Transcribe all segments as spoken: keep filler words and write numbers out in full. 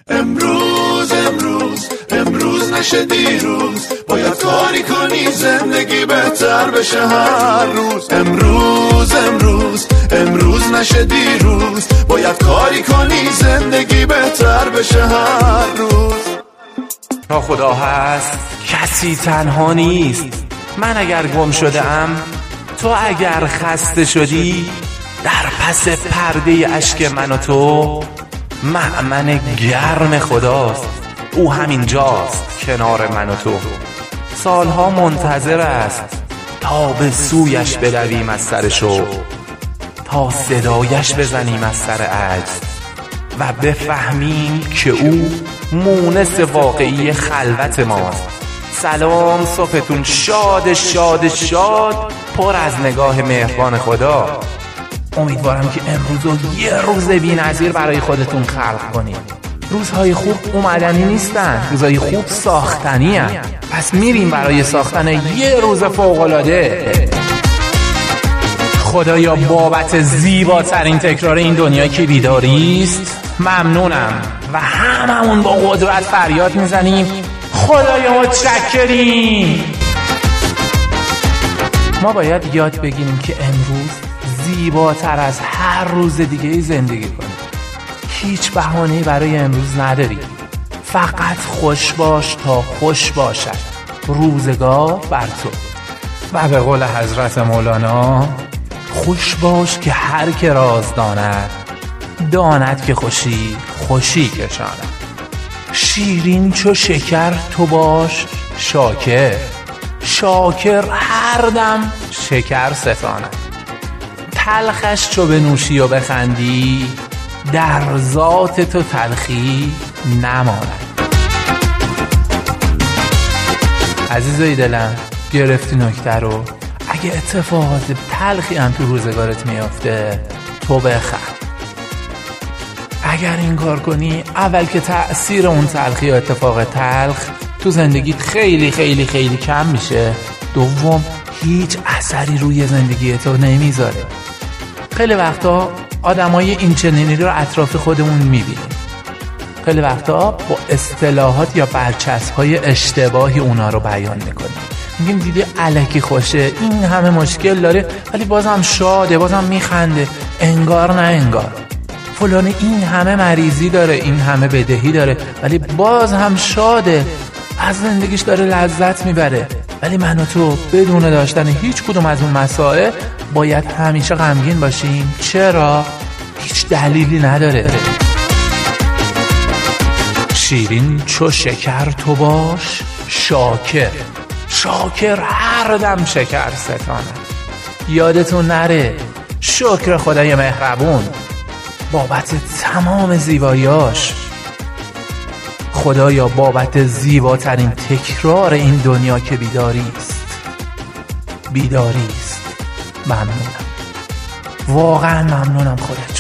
امروز امروز امروز نشه دیروز، باید کاری کنی زندگی بهتر بشه هر روز. امروز امروز امروز نشه دیروز، باید کاری کنی زندگی بهتر بشه هر روز. تا خدا هست کسی تنها نیست، من اگر گم شده ام، تو اگر خسته شدی، در پس پرده اشک من و تو مأمن گرم خداست، او همین جاست کنار من و تو. سالها منتظر است تا به سویش بدویم از سر شوق، تا صدایش بزنیم از سر عجز و بفهمیم که او مونس واقعی خلوت ماست. سلام صبحتون شاد شاد شاد، پر از نگاه مهربان خدا. امیدوارم که امروز رو یه روز بی‌نظیر برای خودتون خلق کنید. روزهای خوب اومدنی نیستن، روزهای خوب ساختنی هن. پس میریم برای ساختن یه روز فوق‌العاده. خدایا بابت زیباترین تکرار این دنیا که بیداریست ممنونم و هممون با قدرت فریاد میزنیم خدایا متشکریم. ما باید یاد بگیریم که امروز زیباتر از هر روز دیگه زندگی کنیم. هیچ بهانه‌ای برای امروز نداری، فقط خوش باش تا خوش باشد روزگار بر تو. و به قول حضرت مولانا، خوش باش که هر که راز داند، داند که خوشی خوشی کشاند. شیرین چو شکر تو باش شاکر، شاکر هر دم شکر ستاند. تلخش چو بنوشی و بخندی، در ذات تو تلخی نماند. عزیزای دلم، گرفتی نکته رو؟ اگه اتفاقات تلخی هم تو روزگارت میافته، تو بخند. اگر این کار کنی، اول که تأثیر اون تلخی و اتفاق تلخ تو زندگیت خیلی خیلی خیلی کم میشه. دوم، هیچ اثری روی زندگی تو نمیذاره. خیلی وقتا آدمای این چنینی رو اطراف خودمون میبینیم. خیلی وقتا با اصطلاحات یا برچسب‌های اشتباهی اونا رو بیان میکنیم. میگیم دیدی الکی خوشه، این همه مشکل داره ولی بازم شاده، بازم میخنده، انگار نه انگار. فلان این همه مریضی داره، این همه بدهی داره ولی باز هم شاده، از زندگیش داره لذت میبره. ولی من و تو بدون داشتن هیچ کدوم از اون مسائل باید همیشه غمگین باشیم. چرا؟ هیچ دلیلی نداره. شیرین چو شکر تو باش شاکر، شاکر هر دم شکر ستاند. یادتون نره شکر خدای مهربون بابت تمام زیباییاش. خدایا بابت زیباترین تکرار این دنیا که بیداریست، بیداریست ممنونم، واقعا ممنونم خودت.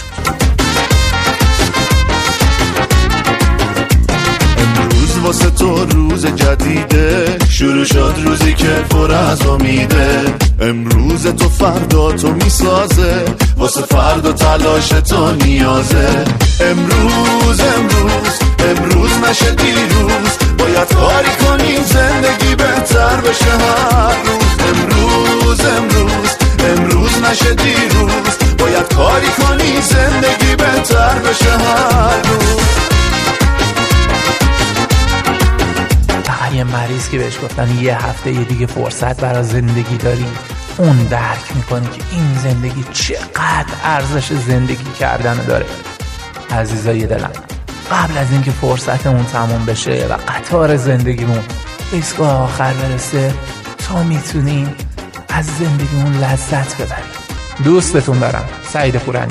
امروز واسه تو روز جدیده، شروع شد روزی که پر از امیده. امروز تو فردا تو میسازه، واسه فردا تلاش تو نیازه. امروز امروز امروز نشه دیروز، باید کاری کنی زندگی بهتر بشه هر روز. امروز امروز امروز نشه دیروز، باید کاری کنی زندگی بهتر بشه هر روز. فقط یه مریض که بهش گفتن یه هفته یه دیگه فرصت برای زندگی داری، اون درک میکنه که این زندگی چقدر ارزش زندگی کردن داره. عزیزای دلم، قبل از اینکه فرصتمون تموم بشه و قطار زندگیمون به ایستگاه آخر برسه، تا میتونیم از زندگیمون لذت ببریم. دوستتون دارم، سعید پورانی.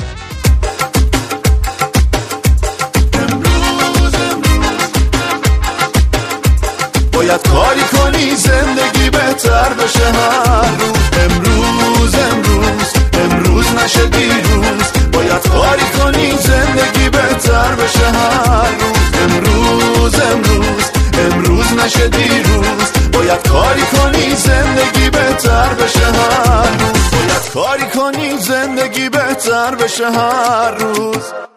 باید کاری کنی زندگی بهتر بشه هر روز. امروز امروز امروز نشه دیروز، باید کاری کنی زندگی بهتر بشه هر روز. امروز امروز امروز نشه دیروز، باید کاری کنی زندگی بهتر بشه هر روز. باید کاری کنی زندگی بهتر بشه هر روز.